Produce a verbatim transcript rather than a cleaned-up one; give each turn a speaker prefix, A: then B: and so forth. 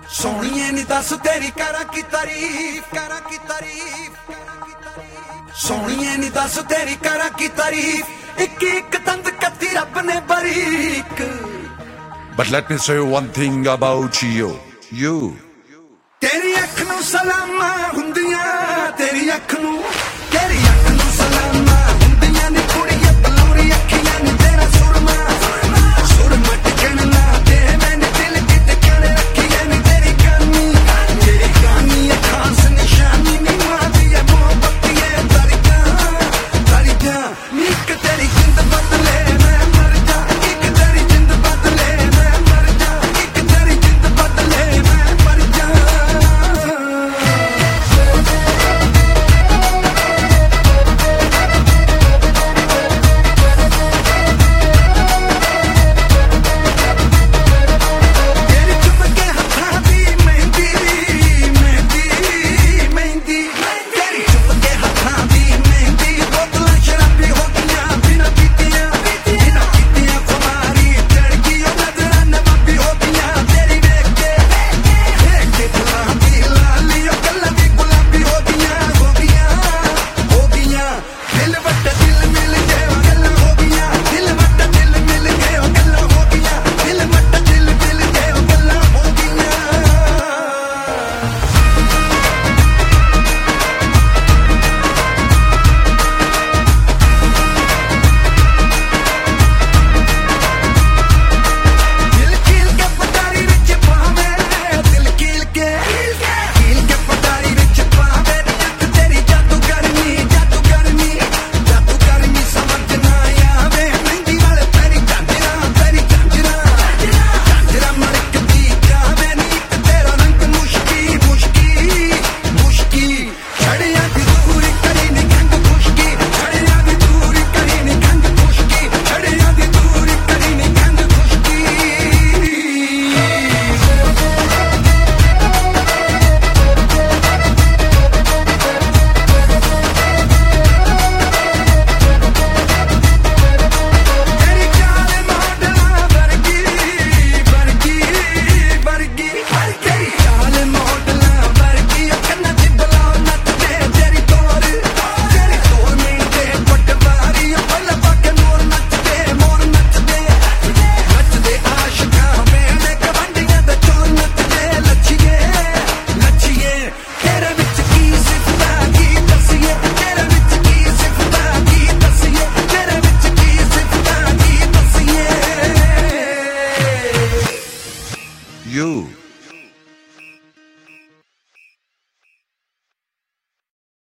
A: सोनिए नी दस तेरी करा की तारीफ, करा की तारीफ, सोनिए नी दस तेरी करा की तारीफ, एक एक तंद कत्ती रब ने बारीक।
B: But let me say one thing about you, you.
A: तेरी अख नू सलामा हुंदियां, तेरी अख नू, तेरी अख नू सलामा हुंदियां नी कुड़ियां बलौरी अखियां नी तेरा सुरमा, सुरमा टिकण ना दे मैंने दिल की टिकण रखियां नी तेरी गानी, तेरी गानी है खास निशानी नी मां दी है मोहब्बत ये तारी जान, तारी जान नीक तेरी जिंद बदले मैं मर जा, एक तेरी जिंद बदले मैं मर जा, एक तेरी जिंद बदले मैं मर जा।
B: You.